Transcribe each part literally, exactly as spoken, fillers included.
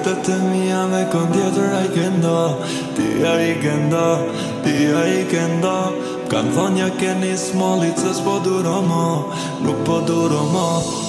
Sekretet e mija me kon tjetër a i kenda, ti a i kenda, ti a i kenda. Kanë thonë ja keni smallit se s'po duro ma, nuk po duro ma.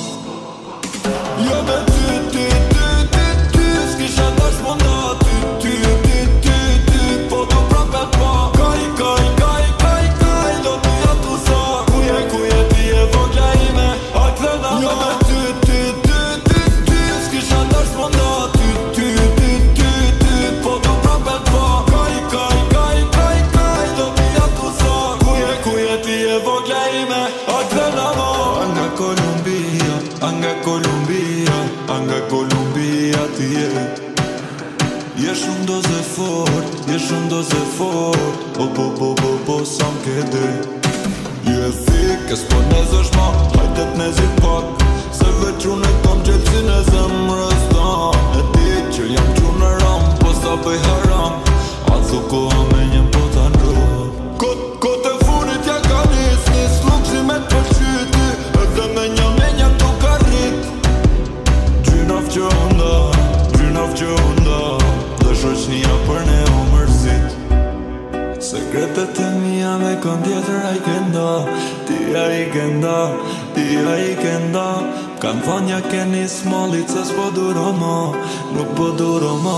Jo me ty, ty, ty, ty, ty, s'kisha tash munda, ty, ty, ty, ty, ty, po du prape pa. Kaj, kaj, kaj, kaj, kaj, do t'u jatu sa, kuje, kuje ti e vogla ime, a t'lena ma. Jo me ty, ty, ty, ty, ty, s'kisha tash munda, ty, ty, ty, ty, ty, po du prape pa. Kaj, kaj, kaj, kaj, kaj, do t'u jatu sa, kuje, kuje ti e vogla ime, a t'lena ma. Anga Kolumbia, anga Kolumbia, anga Kolumbia ti je. Je shumë doze fort, je shumë doze fort, o po po po po sa m'kede. Ju e fik, e s'po nezësh ma, hajtet nezit pak, se veç unë e kom gjelësin e zemrës tan. E di që jam qunë në ram, po sa bëj haram, a thu koha me njem po ta ndroj. Kot, kot e funit ja ka nis, nis lukshi me t'përqyti, edhe me një me një t'u ka rrit. Gjynaf që unda, gjynaf që unda, dhe shoqnia për ne u mërzit. Sekretet e mija me kon tjetër a i kenda, ti a i kenda, ti a i kenda. Kanë thonë ja keni smallit se s'po duro ma, nuk po duro ma.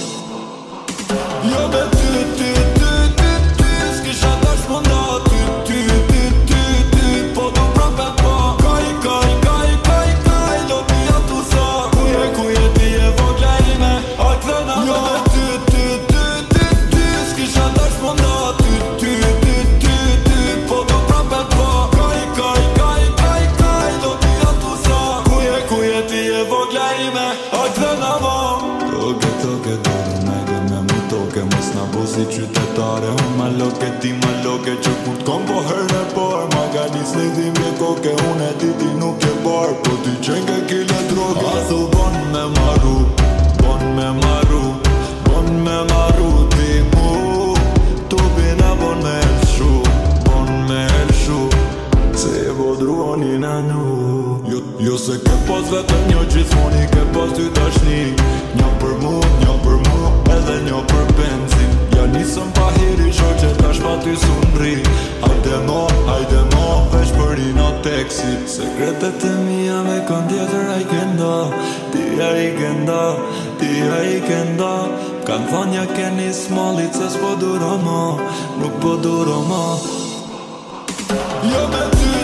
Jo me ty, ty, ty, ty, ty, s'kisha tash munda, ty, ty, ty, ty, ty, po du prape pa. Kaj, kaj, kaj, kaj, kaj, do t'u jatu sa, kuje, kuje ti e vogla ime, a t'lena ma. Jo me ty, ty, ty, ty, ty, s'kisha tash munda, ty, ty, ty, ty, ty, po du prape pa. Kaj, kaj, kaj, kaj, kaj, do t'u jatu sa, kuje, kuje ti e vogla ime, a t'lena ma. Toke, toke, dorë najde me mu toke, mos na bo si qytetare. Unë ma loke, ti ma loke, që kur t'kom po herë e par, ma ga nis lidhim je koke, unë e ti ti nuk je bar, po ti qenë ke kile droge. A thu bon me maru, bon me maru, bon me maru ti mu, tu bina bon me elshu, bon me elshu, se e vodruoni na nu. Jo, jo se ke pas vetëm një gjithmoni, ke pas ty tashni, një për mu, një për mu, edhe një për benzin. Ja nisëm pa hiri shoqe, tash pa ty sunri. Hajde mo, hajde mo, veç për i në teksi. Sekretet e mija me kon tjetër a i kenda, ti a i kenda, ti a i kenda. Kanë thonë ja keni smallit se s'po duro ma, nuk po duro ma. Jo me ty,